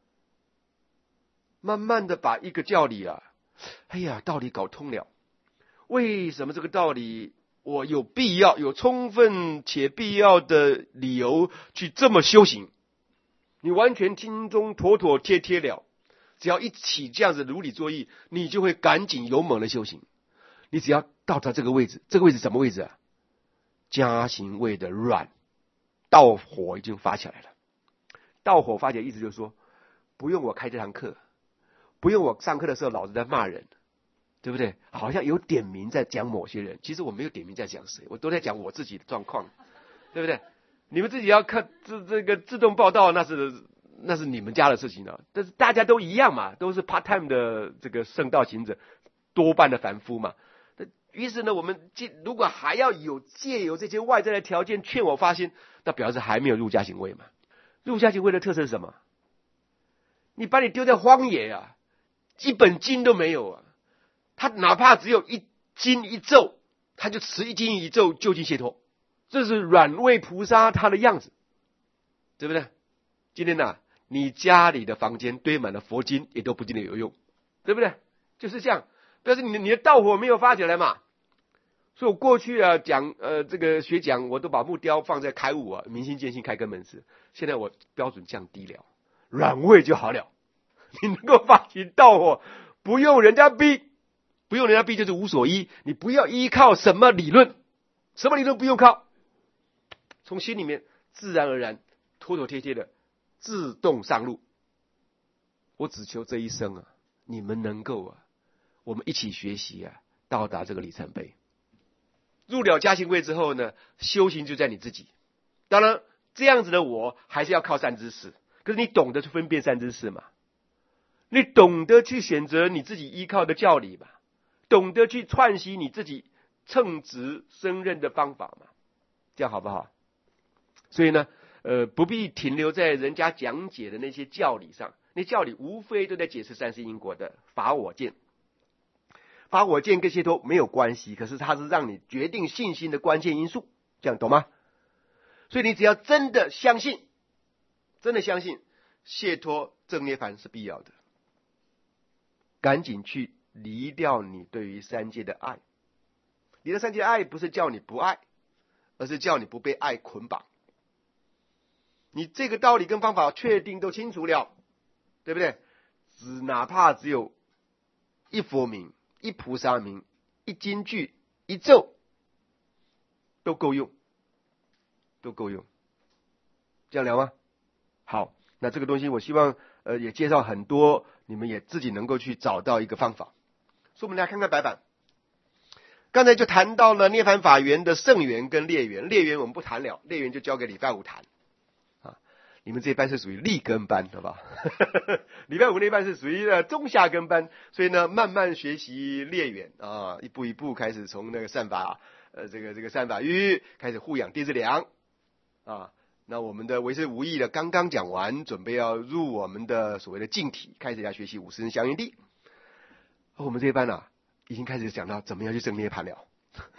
慢慢的把一个教理啊，哎呀，道理搞通了。为什么这个道理我有必要，有充分且必要的理由去这么修行？你完全听中妥妥帖帖了，只要一起这样子如理作意，你就会赶紧勇猛的修行。你只要到达这个位置，这个位置什么位置啊？加行位的软，道火已经发起来了。道火发起来意思就是说，不用我开这堂课，不用我上课的时候老子在骂人，对不对？好像有点名在讲某些人，其实我没有点名在讲谁，我都在讲我自己的状况，对不对？你们自己要看这这个自动报道，那是那是你们家的事情了。但是大家都一样嘛，都是 part time 的这个圣道行者，多半的凡夫嘛。于是呢，我们如果还要有借由这些外在的条件劝我发心，那表示还没有入家行位嘛。入家行位的特色是什么？你把你丢在荒野啊，一本经都没有啊，他哪怕只有一经一咒，他就持一经一咒就近解脱。这是软位菩萨他的样子，对不对？今天呢、啊，你家里的房间堆满了佛经，也都不见得有用，对不对？就是这样，但是你的你的道火没有发起来嘛。所以我过去啊讲呃这个学讲，我都把木雕放在开悟啊明心见性开根门时，现在我标准降低了，软位就好了。你能够发起道火，不用人家逼，不用人家逼就是无所依，你不要依靠什么理论，什么理论不用靠。从心里面自然而然妥妥帖帖的自动上路。我只求这一生啊，你们能够啊，我们一起学习啊，到达这个里程碑。入了家行位之后呢，修行就在你自己。当然这样子的我还是要靠善知识，可是你懂得去分辨善知识嘛，你懂得去选择你自己依靠的教理嘛，懂得去串习你自己称职升任的方法嘛，这样好不好？所以呢，呃，不必停留在人家讲解的那些教理上，那教理无非都在解释三世因果的法我见，法我见跟解脱没有关系，可是它是让你决定信心的关键因素，这样懂吗？所以你只要真的相信，真的相信解脱正涅槃是必要的，赶紧去离掉你对于三界的爱。离了三界的爱不是叫你不爱，而是叫你不被爱捆绑。你这个道理跟方法确定都清楚了，对不对？只哪怕只有一佛名、一菩萨名、一经句、一咒，都够用，都够用。这样聊吗？好，那这个东西我希望呃也介绍很多，你们也自己能够去找到一个方法。所以我们来看看白板。刚才就谈到了涅槃法缘的圣缘跟烈缘，烈缘我们不谈了，烈缘就交给礼拜五谈。你们这一班是属于立根班，好不好？礼拜五那班是属于中下根班，所以呢，慢慢学习烈缘啊，一步一步开始从那个善法，呃，这个这个善法欲开始护养弟子粮啊。那我们的唯识无义的刚刚讲完，准备要入我们的所谓的净体，开始要学习五十人祥云地。我们这一班啊，已经开始讲到怎么样去证涅槃了。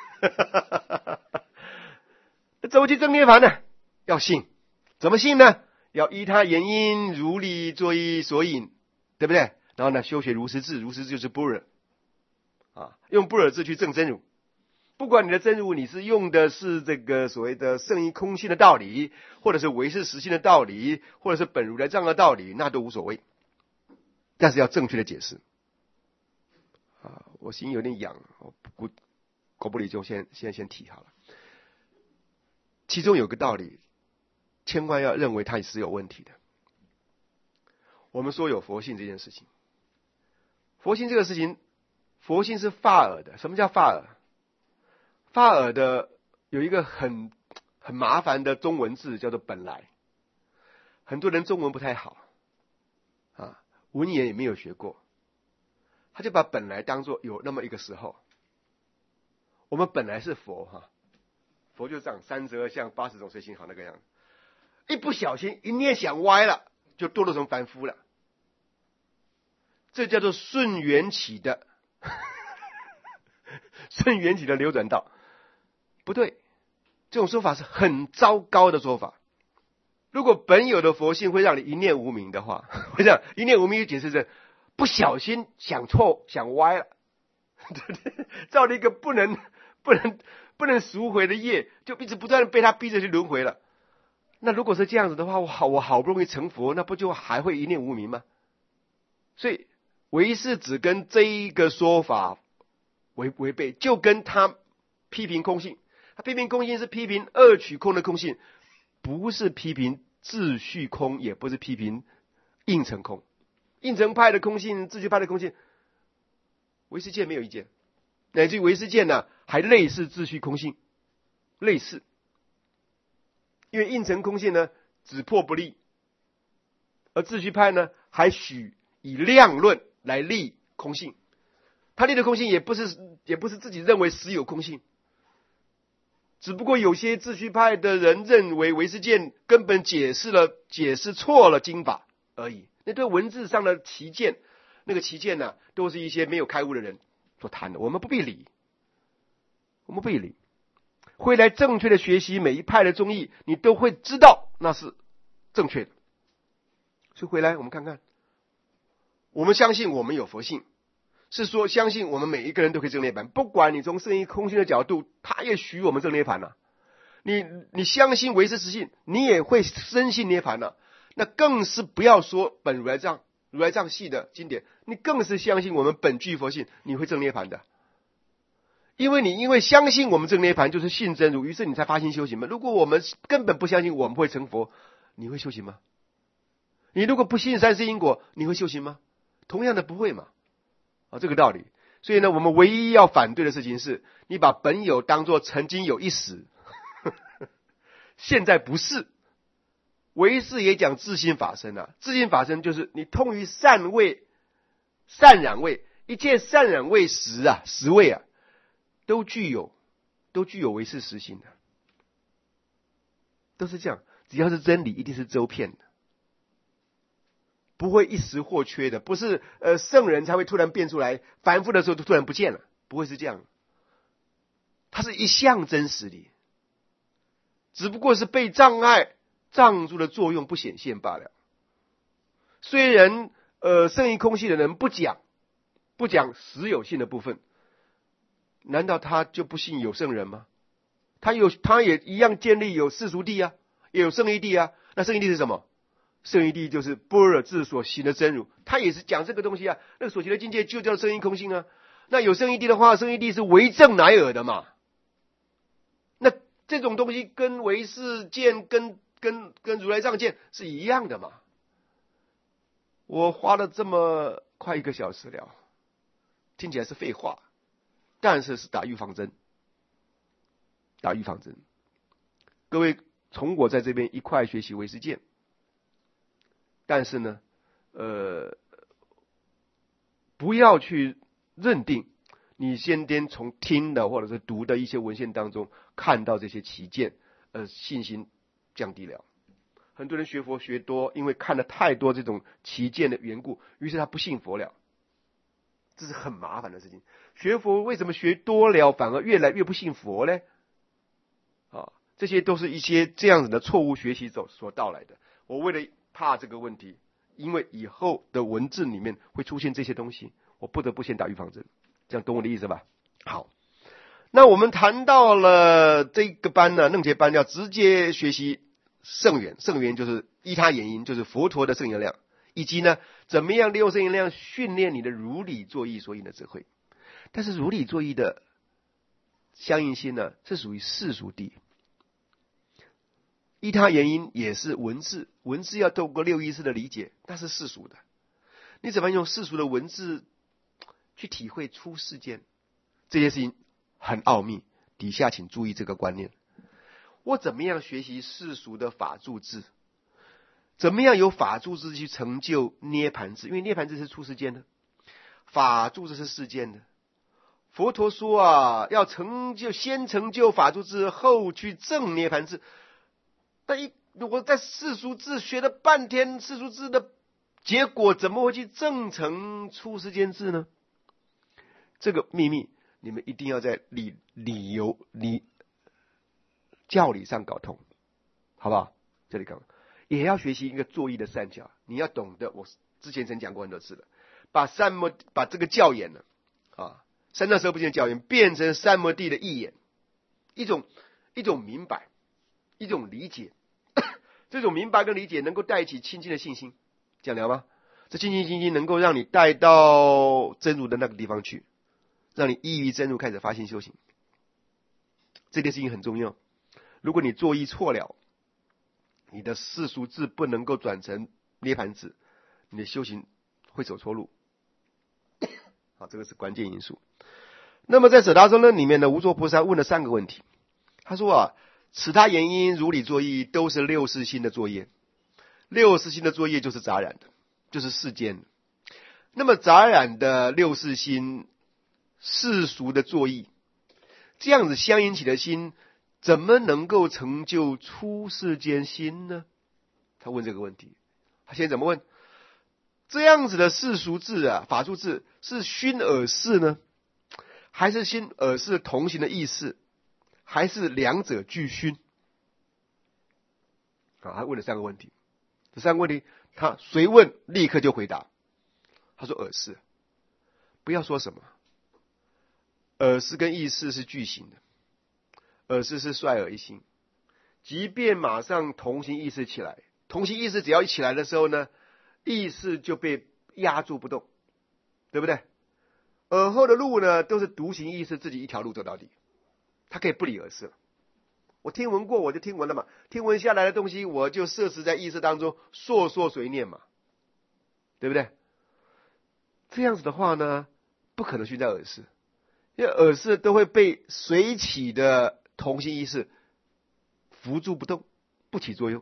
怎么去证涅槃呢？要信，怎么信呢？要依他言因，如理作意所引，对不对？然后呢，修学如实智，如实智就是般若啊，用般若智去证真如。不管你的真如，你是用的是这个所谓的圣义空性的道理，或者是唯识实性的道理，或者是本如来藏的道理，那都无所谓。但是要正确的解释啊！我心有点痒，我不口不里就先先先提好了。 其中有个道理，千万要认为它是有问题的。我们说有佛性这件事情，佛性这个事情，佛性是法尔的。什么叫法尔？法尔的有一个很很麻烦的中文字叫做本来。很多人中文不太好啊，文言也没有学过，他就把本来当作有那么一个时候。我们本来是佛哈、啊，佛就长三十二相八十种随行好那个样子，一不小心一念想歪了，就堕落成凡夫了。这叫做顺缘起的顺缘起的流转道，不对，这种说法是很糟糕的说法。如果本有的佛性会让你一念无明的话，我想一念无明就解释成不小心想错想歪了，造了一个不能不能不能赎回的业，就一直不断的被他逼着去轮回了。那如果是这样子的话，我好我好不容易成佛，那不就还会一念无明吗？所以唯识只跟这一个说法违违背，就跟他批评空性，他批评空性是批评二取空的空性，不是批评秩序空，也不是批评应成空。应成派的空性，秩序派的空性，唯识界没有意见，乃至于唯识界呢还类似秩序空性，类似。因为应成空性呢只破不立，而秩序派呢还许以量论来立空性。他立的空性也不是也不是自己认为实有空性，只不过有些秩序派的人认为唯识见根本解释了解释错了经法而已。那对文字上的旗舰，那个旗舰呢、啊，都是一些没有开悟的人所谈的，我们不必理，我们不必理。会来正确的学习每一派的宗义，你都会知道那是正确的。所以回来我们看看，我们相信我们有佛性，是说相信我们每一个人都可以证涅槃，不管你从圣义空性的角度，他也许我们证涅槃了。你你相信唯识实性，你也会深信涅槃了。那更是不要说本如来藏如来藏系的经典，你更是相信我们本具佛性，你会证涅槃的。因为你因为相信我们证涅槃就是信真如，于是你才发心修行嘛。如果我们根本不相信我们会成佛，你会修行吗？你如果不信三世因果，你会修行吗？同样的不会嘛。啊，这个道理。所以呢，我们唯一要反对的事情是，你把本有当作曾经有一时，现在不是。唯识也讲自性法身啊，自性法身就是你通于善位、善染位，一切善染位实啊、实位啊，都具有都具有唯识实性的，都是这样。只要是真理，一定是周遍的，不会一时或缺的，不是呃圣人才会突然变出来，凡夫的时候就突然不见了，不会是这样。它是一向真实理，只不过是被障碍障住的作用不显现罢了。虽然呃圣义空性的人不讲不讲实有性的部分，难道他就不信有圣人吗？他有他也一样建立有世俗谛啊，也有圣义谛啊。那圣义谛是什么？圣义谛就是般若智所行的真如，他也是讲这个东西啊。那个所行的境界就叫圣义空性啊。那有圣义谛的话，圣义谛是为正乃尔的嘛。那这种东西跟唯识见跟跟跟如来藏见是一样的嘛。我花了这么快一个小时了，听起来是废话，但是是打预防针，打预防针。各位从我在这边一块学习唯识见，但是呢，呃，不要去认定你先天从听的或者是读的一些文献当中看到这些旗舰，呃，信心降低了。很多人学佛学多，因为看了太多这种旗舰的缘故，于是他不信佛了，这是很麻烦的事情。学佛为什么学多了反而越来越不信佛呢？啊，这些都是一些这样子的错误学习所所到来的。我为了怕这个问题，因为以后的文字里面会出现这些东西，我不得不先打预防针。这样懂我的意思吧？好，那我们谈到了这个班呢，楞伽班要直接学习圣元，圣元就是依他原因，就是佛陀的圣言量，以及呢，怎么样利用圣言量训练你的如理作意所引的智慧。但是如理作意的相应心呢，是属于世俗谛。 依他原因也是文字，文字要透过六意识的理解，那是世俗的。你怎么用世俗的文字去体会出世间？这件事情很奥秘，底下请注意这个观念。我怎么样学习世俗的法住智？怎么样有法住智去成就涅盘智？因为涅盘智是出世间的，法住智是世间的。佛陀说啊，要成就先成就法住智，后去证涅盘智。但一我在世俗智学了半天，世俗智的结果怎么会去证成出世间智呢？这个秘密你们一定要在理理由理教理上搞通，好不好？这里搞，也要学习一个作意的善教。你要懂得，我之前曾讲过很多次了，把三摩把这个教言呢，啊，三藏十二部经的教言变成三摩地的义言，一种一种明白，一种理解。这种明白跟理解能够带起清净的信心，这样聊吗？这清净信心能够让你带到真如的那个地方去，让你依于真如开始发心修行。这件事情很重要。如果你作意错了，你的世俗智不能够转成涅盘智，你的修行会走错路。好，这个是关键因素。那么在舍他生论里面呢，无著菩萨问了三个问题。他说啊，此他原因如理作意都是六识心的作业，六识心的作业就是杂染的，就是世间的。那么杂染的六识心，世俗的作意，这样子相应起的心，怎么能够成就出世间心呢？他问这个问题。他现在怎么问？这样子的世俗智啊，法住智是熏耳识呢，还是熏耳识同行的意识，还是两者俱熏？啊，他问了三个问题。这三个问题他随问立刻就回答。他说耳识，不要说什么，耳识跟意识是俱行的，耳识是率耳一心，即便马上同行意识起来，同行意识只要一起来的时候呢，意识就被压住不动，对不对？耳后的路呢，都是独行意识自己一条路走到底，他可以不理耳识了。我听闻过，我就听闻了嘛，听闻下来的东西，我就摄持在意识当中，烁烁随念嘛，对不对？这样子的话呢，不可能熏在耳识，因为耳识都会被随起的同心意识扶住不动，不起作用，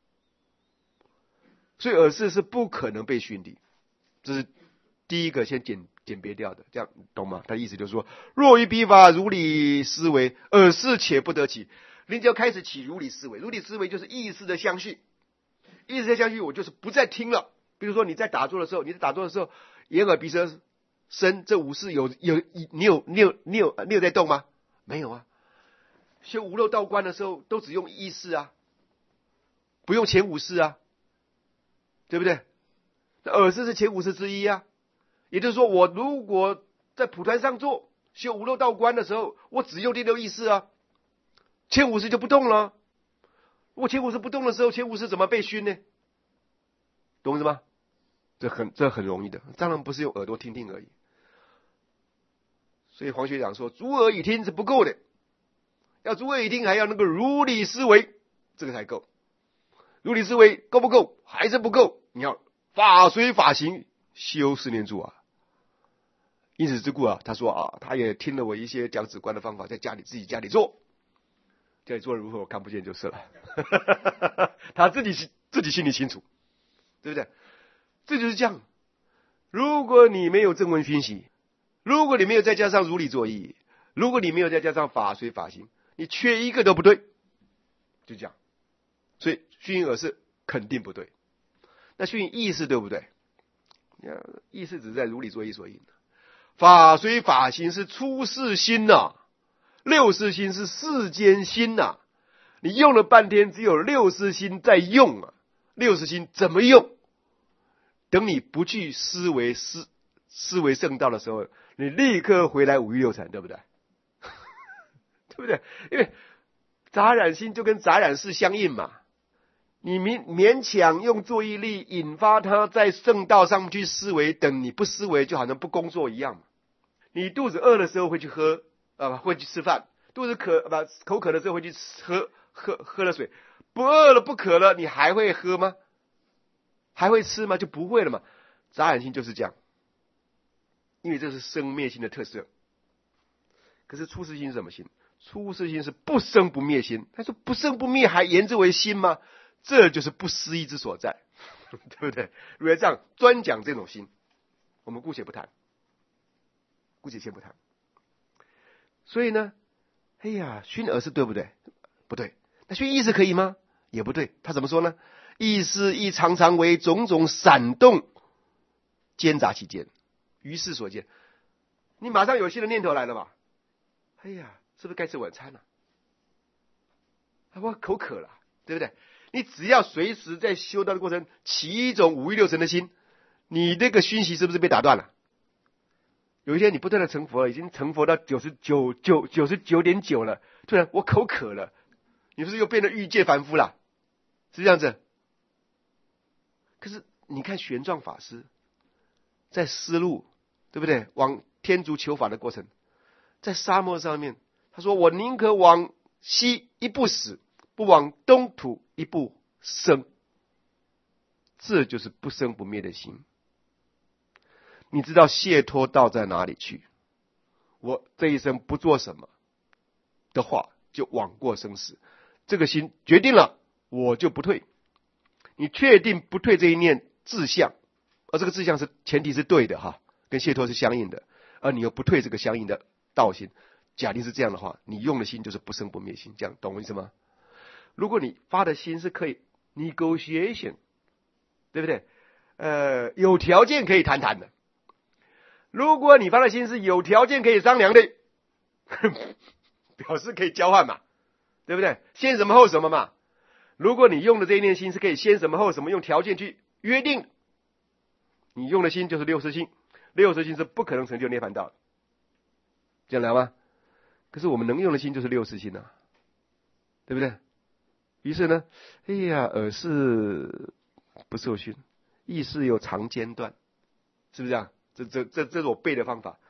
所以耳识是不可能被熏的。这是第一个先简简别掉的，这样懂吗？他的意思就是说，若于彼法如理思维，耳识且不得起。你只要开始起如理思维，如理思维就是意识的相续，意识的相续，我就是不再听了。比如说你在打坐的时候，你在打坐的时候，眼耳鼻舌身这五识有有你有你有你有你有在动吗？没有啊。修无漏道观的时候，都只用意识啊，不用前五识啊，对不对？那耳识是前五识之一啊。也就是说，我如果在蒲团上坐修无漏道观的时候，我只用第六意识啊，前五识就不动了。我前五识不动的时候，前五识怎么被熏呢？懂我意思吗？这很这很容易的，当然不是用耳朵听听而已。所以黄学长说，足耳以听是不够的，要足耳以听还要那个如理思维，这个才够。如理思维够不够？还是不够。你要法随法行，修十年住啊。因此之故啊，他说啊，他也听了我一些讲止观的方法，在家里自己家里做，家里做的如何我看不见就是了。他自己自己心里清楚，对不对？这就是这样。如果你没有正闻熏习，如果你没有再加上如理作意，如果你没有再加上法随法行，你缺一个都不对，就这样。所以熏耳是肯定不对。那熏意识对不对？意识只是在如理作意所应，法随法行是出世心呐、啊，六识心是世间心呐、啊。你用了半天，只有六识心在用啊。六识心怎么用？等你不去思维思思维圣道的时候，你立刻回来五欲六尘，对不对？对不对？因为杂染心就跟杂染事相应嘛。你勉勉强用作意力引发他在圣道上去思维，等你不思维就好像不工作一样嘛。你肚子饿的时候会去喝，呃，会去吃饭；肚子渴不口渴的时候会去喝喝喝了水， 不饿了不渴了，你还会喝吗？还会吃吗？就不会了嘛。杂染心就是这样，因为这是生灭心的特色。可是出世心是什么心？出世心是不生不灭心。他说不生不灭还言之为心吗？这就是不思议之所在，对不对？如果这样专讲这种心，我们姑且不谈，姑且先不谈。所以呢，哎呀，熏耳是对不对？不对。那熏意识可以吗？也不对。他怎么说呢？意识亦常常为种种闪动兼杂其间，于是所见。你马上有新的念头来了吧？哎呀，是不是该吃晚餐了？我口渴了，对不对？你只要随时在修道的过程起一种五欲六尘的心，你这个熏习是不是被打断了？有一天你不断的成佛了，已经成佛到九十九九九十九点九了，突然我口渴了，你是不是又变得欲界凡夫了？是这样子。可是你看玄奘法师在丝路，对不对？往天竺求法的过程，在沙漠上面，他说我宁可往西一步死，不往东土一步生。这就是不生不灭的心。你知道解脱道在哪里去？我这一生不做什么的话，就枉过生死。这个心决定了，我就不退。你确定不退这一念志向，而这个志向是前提是对的哈，跟解脱是相应的，而你又不退这个相应的道心，假定是这样的话，你用的心就是不生不灭心，这样懂我意思吗？如果你发的心是可以 negotiation， 对不对？呃，有条件可以谈谈的。如果你发的心是有条件可以商量的，表示可以交换嘛，对不对？先什么后什么嘛。如果你用的这一念心是可以先什么后什么，用条件去约定，你用的心就是六识心，六识心是不可能成就涅槃道的，这样聊吗？可是我们能用的心就是六识心啊，对不对？于是呢，哎呀，耳是不受熏，意识有长间断，是不是这样？这这这这是我背的方法，